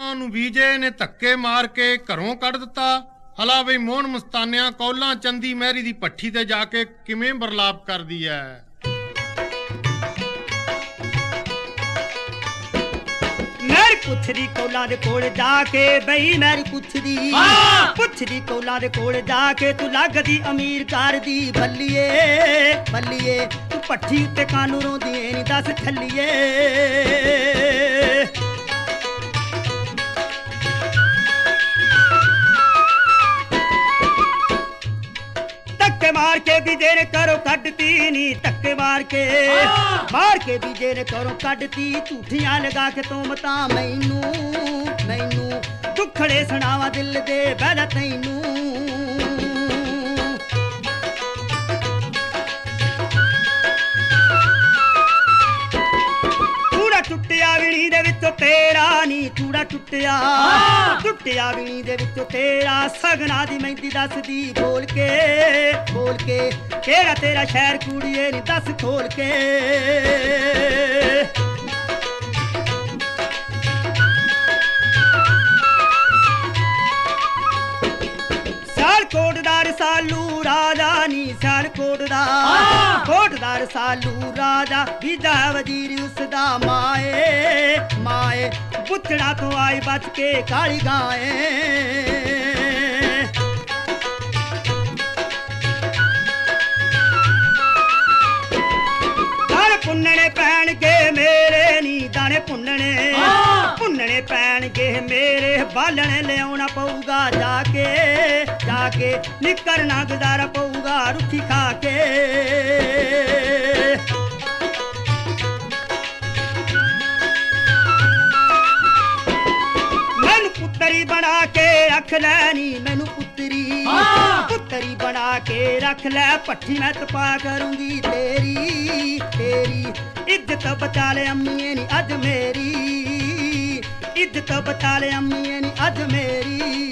ਮਾਂ ਨੂੰ ਬੀਜੇ ਨੇ ਧੱਕੇ ਮਾਰ ਕੇ ਘਰੋਂ ਕੱਢ ਦਿੱਤਾ। ਹਲਾ ਬਈ ਮੋਹਨ ਮਸਤਾਨਿਆਂ ਕੌਲਾਂ ਚੰਦੀ ਮਹਿਰੀ ਦੀ ਭੱਠੀ ਤੇ ਜਾ ਕੇ ਕਿਵੇਂ ਬਰਲਾਪ ਕਰਦੀ ਐ। मेरी पुछदी कौलां दे कोल जाके बई मेरी पुछदी पुछदी कौलां दे कोल जाके तू लगदी अमीर घर दी बल्लिए बल्लिए तू भट्ठी उत्ते कानू रोंदी नी दस थल्लिए धक्के मार के बीजे ने करो कड्डती नी धक्के मार के बीजे ने करो कड्डती झूठियां लगा के तू मता मैनू मैनू दुखड़े सुनावा दिल दे बहला तैनू टुटिया विणी दे विचों तेरा नी चूड़ा टुटिया टुटिया विणी दे विचों तेरा सगना दी मेहंदी दसदी बोल के केड़ा तेरा शहर कुड़िए नी दस खोल के कोटदार सालू राजा नी सियाल कोटदार सालू राजा बीजा वजीर उसदा माए माए बुथड़ा तो आई बच के काली गाए पुन्नने पैण के मेरे नी दाने पुन्नने पैण के मेरे बालने ले आना पऊगा जाके जाके निकलना गुजारा पऊगा रुखी खा के मैनू पुत्तरी बना के रख लैनी मैनू पुत्तरी बना के रख लै भट्ठी मैं तपा करूंगी तेरी तेरी इज्जत बचा ले अम्मी नी अज मेरी इज्जत बचा ले अम्मी नी अज मेरी